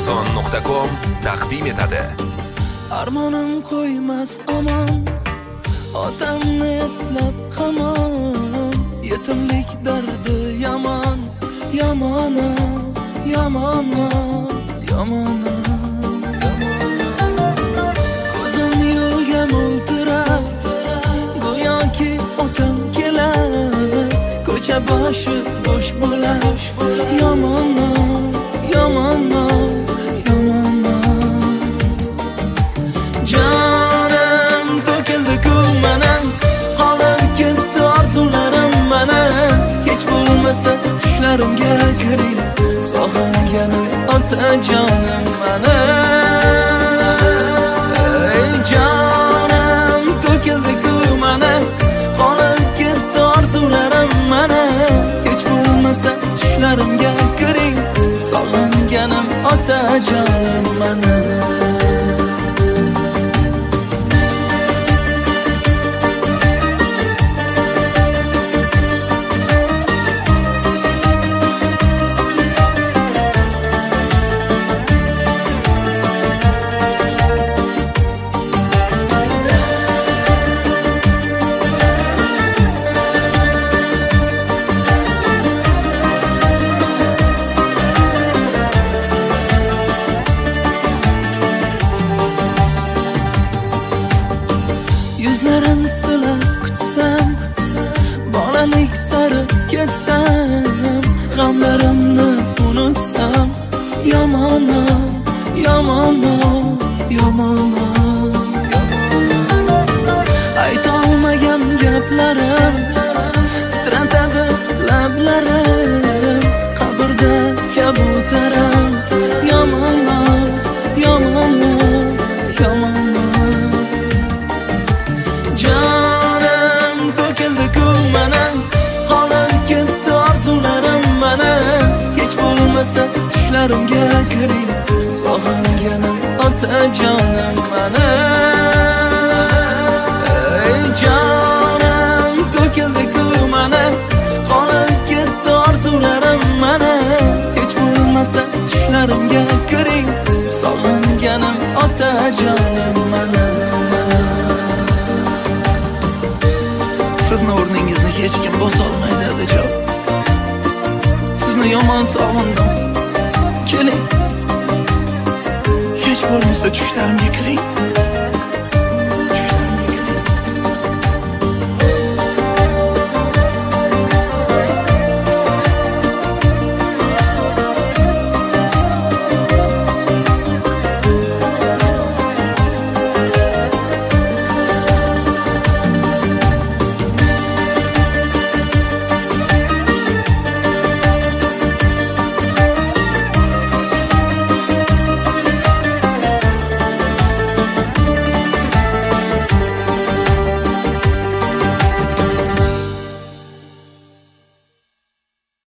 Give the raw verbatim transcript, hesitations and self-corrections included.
arzon nuqta com taqdim etadi. Armonim qo'ymas omon, otamni eslab hamon, yetimlik dardi yomon, yomon, yomon, yomon. Ko'zim yo'lga mo'ltirab, go'yoki otam kelar, ko'cha boshi bo'sh bo'lar, yomon, yomon, yomon. Jonim to'kildi-ku mana, qolib ketdi orzularim mana, hech bo'lmasa tushlarimga kiring, sog'inganim otajonim mana. Ey jonim to'kildi-ku mana, qolib ketdi orzularim mana, hech bo'lmasa tushlarimga kiring, sog'inganim otajonim mana. Yuzlarin silab kutsam, bolalik sari ketsam, g'amlarimni unutsam, yomon, yomon, yomon. Aytolmagan gaplarim titratadi lablarim, qabrda kabutarim, yomon, yomon, yomon. Jonim to'kildi-ku mana, qolib ketdi orzularim mana, hech bo'lmasa tushlarimga kiring, sog'inganim otajonim mana. Ey jonim to'kildi-ku mana, qolib ketdi orzularim mana, hech bo'lmasa tushlarimga kiring, sog'inganim otajonim mana. Sizni o'rningizni hech kim bosa olmaydi adajon. Sizni yomon sog'indim. Keling, hech bo'lmasa tushlarimga kiring.